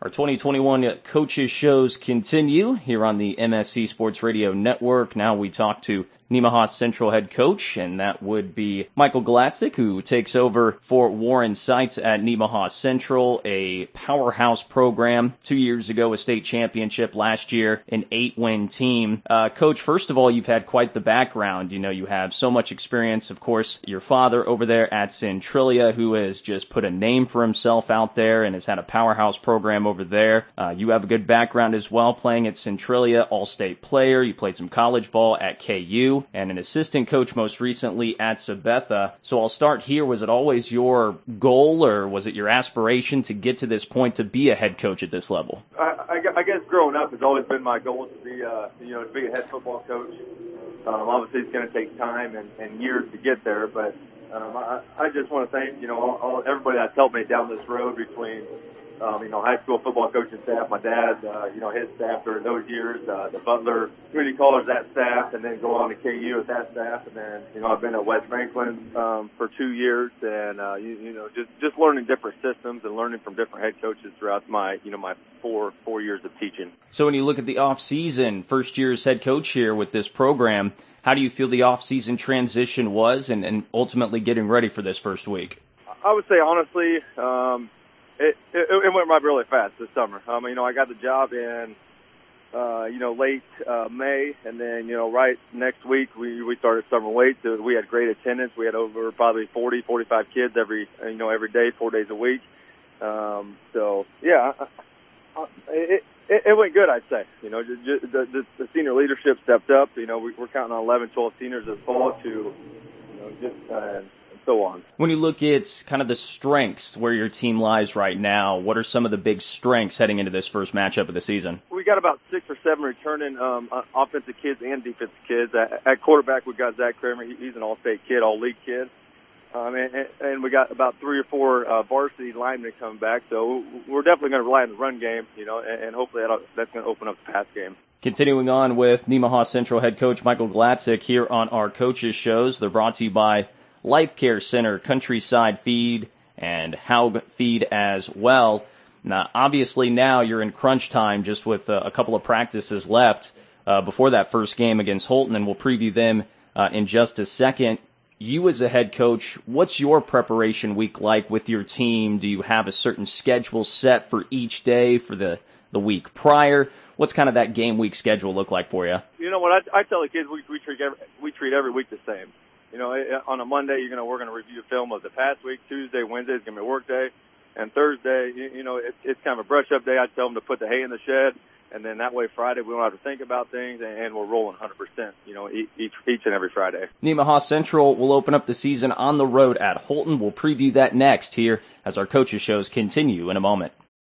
Our 2021 Coaches Shows continue here on the MSC Sports Radio Network. Now we talk to Nemaha Central head coach, and that would be Michael Glatzik, who takes over for Warren Seitz at Nemaha Central, a powerhouse program. 2 years ago, a state championship. Last year, an 8-win team. Coach, first of all, you've had quite the background. You know, you have so much experience. Of course, your father over there at Centralia, who has just put a name for himself out there and has had a powerhouse program over there. You have a good background as well, playing at Centralia, all-state player. You played some college ball at KU. And an assistant coach most recently at Sabetha. So I'll start here. Was it always your goal, or was it your aspiration to get to this point to be a head coach at this level? I guess growing up has always been my goal to be a head football coach. Obviously, it's going to take time and years to get there, but I just want to thank everybody that's helped me down this road between high school football coaching staff, my dad, his staff during those years, the Butler Community College, that staff, and then go on to KU with that staff. And then, I've been at West Franklin for 2 years, and, just learning different systems and learning from different head coaches throughout my four years of teaching. So when you look at the off-season, first year as head coach here with this program, how do you feel the off-season transition was and ultimately getting ready for this first week? I would say, honestly, It went really fast this summer. I got the job in, late May, and then, right next week we started summer weights. We had great attendance. We had over probably 40, 45 kids every day, 4 days a week. It went good, I'd say. The senior leadership stepped up. We're counting on 11, 12 seniors this fall to, so on. When you look at kind of the strengths where your team lies right now, what are some of the big strengths heading into this first matchup of the season? We got about 6 or 7 returning offensive kids and defensive kids. At quarterback, we got Zach Kramer. He's an all-state kid, all-league kid. And we got about 3 or 4 varsity linemen coming back. So we're definitely going to rely on the run game, and hopefully that's going to open up the pass game. Continuing on with Nemaha Central head coach Michael Glatzik here on our Coaches Shows. They're brought to you by Life Care Center, Countryside Feed, and Haug Feed as well. Now, obviously now you're in crunch time just with a couple of practices left before that first game against Holton, and we'll preview them in just a second. You as a head coach, what's your preparation week like with your team? Do you have a certain schedule set for each day for the week prior? What's kind of that game week schedule look like for you? You know what, I tell the kids we treat every week the same. On a Monday, we're going to review film of the past week. Tuesday, Wednesday is going to be a work day. And Thursday, it's kind of a brush-up day. I tell them to put the hay in the shed. And then that way Friday, we don't have to think about things, and we're rolling 100%, each and every Friday. Nemaha Central will open up the season on the road at Holton. We'll preview that next here as our Coaches Shows continue in a moment.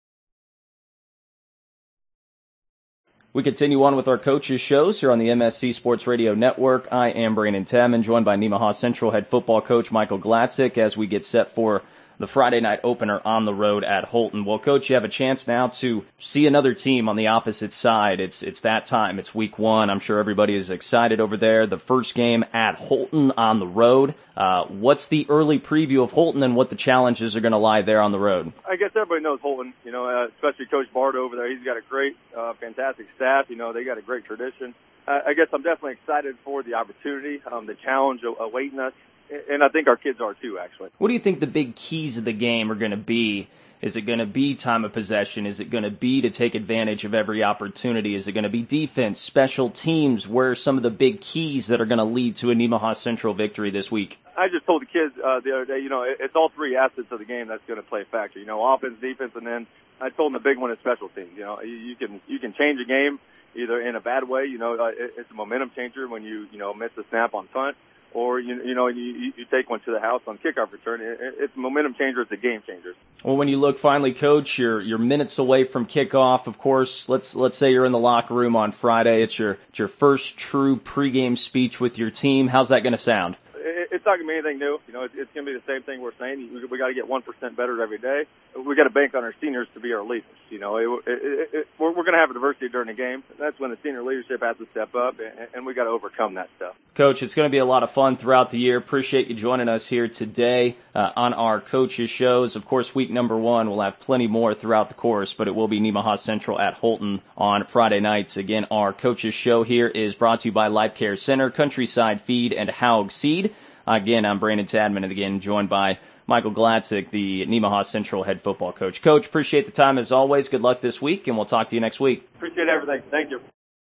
We continue on with our Coaches Shows here on the MSC Sports Radio Network. I am Brandon Tamman, joined by Nemaha Central head football coach Michael Glatzik as we get set for the Friday night opener on the road at Holton. Well, Coach, you have a chance now to see another team on the opposite side. It's that time. It's week 1. I'm sure everybody is excited over there. The first game at Holton on the road. What's the early preview of Holton and what the challenges are going to lie there on the road? I guess everybody knows Holton, especially Coach Bardo over there. He's got a great, fantastic staff. They got a great tradition. I guess I'm definitely excited for the opportunity, the challenge awaiting us. And I think our kids are too, actually. What do you think the big keys of the game are going to be? Is it going to be time of possession? Is it going to be to take advantage of every opportunity? Is it going to be defense, special teams? Where are some of the big keys that are going to lead to a Nemaha Central victory this week? I just told the kids the other day, it's all 3 assets of the game that's going to play a factor. Offense, defense, and then I told them the big one is special teams. You can change a game either in a bad way. It's a momentum changer when you miss a snap on punt. Or, you take one to the house on kickoff return. It's a momentum changer. It's a game changer. Well, when you look finally, Coach, you're minutes away from kickoff. Of course, let's say you're in the locker room on Friday. It's your first true pregame speech with your team. How's that going to sound? It's it's not going to be anything new. You know, it's going to be the same thing we're saying. We got to get 1% better every day. We got to bank on our seniors to be our leaders. You know, we're going to have a diversity during the game. That's when the senior leadership has to step up, and we got to overcome that stuff. Coach, it's going to be a lot of fun throughout the year. Appreciate you joining us here today on our coaches shows. Of course, week number 1, we'll have plenty more throughout the course, but it will be Nemaha Central at Holton on Friday nights. Again, our coaches show here is brought to you by Life Care Center, Countryside Feed, and Haug Seed. Again, I'm Brandon Tadman, and again, joined by Michael Gladzik, the Nemaha Central head football coach. Coach, appreciate the time as always. Good luck this week, and we'll talk to you next week. Appreciate everything. Thank you.